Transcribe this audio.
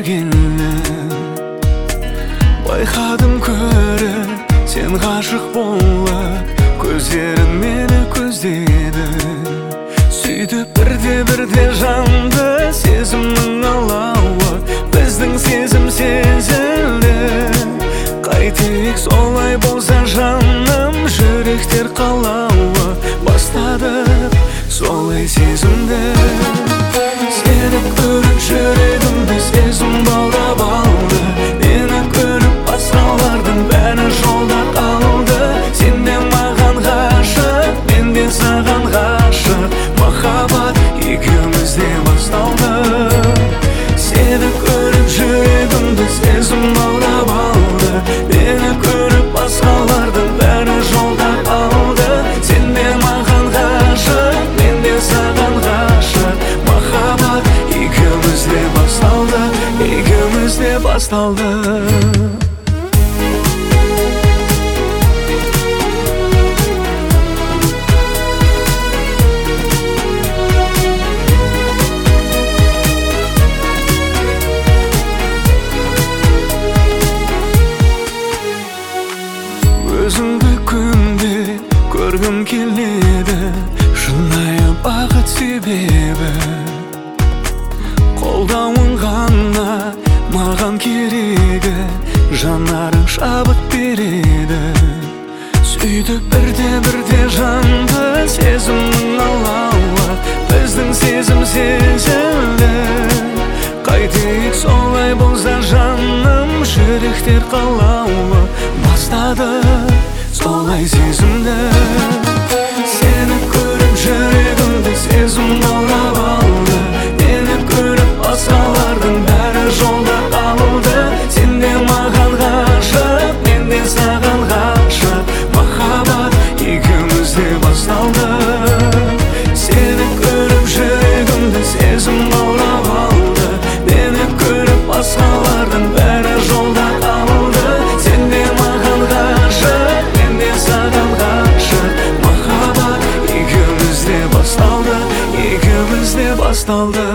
келін. Байқадым көріп, сен ғашық болып, көздерің мені көздеді. Сөйтіп бірде жанды сезімнің алауы, біздің сезім сезілді. Қайтейік солай болса жаным, жүректер қалауы, бастадық солай сезімді. Сені көріп жүрегімді сезім баурап алды. Мені көріп басқалардың бәрі жолда қалды. Сен де маған ғашық, мен де саған ғашық, махаббат екеумізде басталды. Сені көріп жүрегімді сезім баурап алды. Мені көріп басқалардың бәрі жолда қалды. Сен де маған ғашық, мен де саған ғашық, махаббат екеумізде басталды, екеумізде басталды. Өзіңді күнде көргім келеді, шынайы бақыт себебі. Қолдауың ғана маған керегі, жанарың шабыт береді. Сөйтіп бірде жанды сезімнің алауы, біздің сезім сезілді. Қайтейік солай болса жаным, жүректер қалауы, бастады солай сезімді. Сені көріп жүрегімді сезім баурап алды. Мені көріп басқалардың бәрі жолда қалды. Сен де маған ғашық, мен де саған ғашық, махаббат екеумізде басталды. Сені көріп жүрегімді сезім баурап алды. Мені көріп басқалардың бәрі жолда қалды. Сен де маған ғашық, мен де саған ғашық, махаббат екеумізде басталды, екеумізде басталды.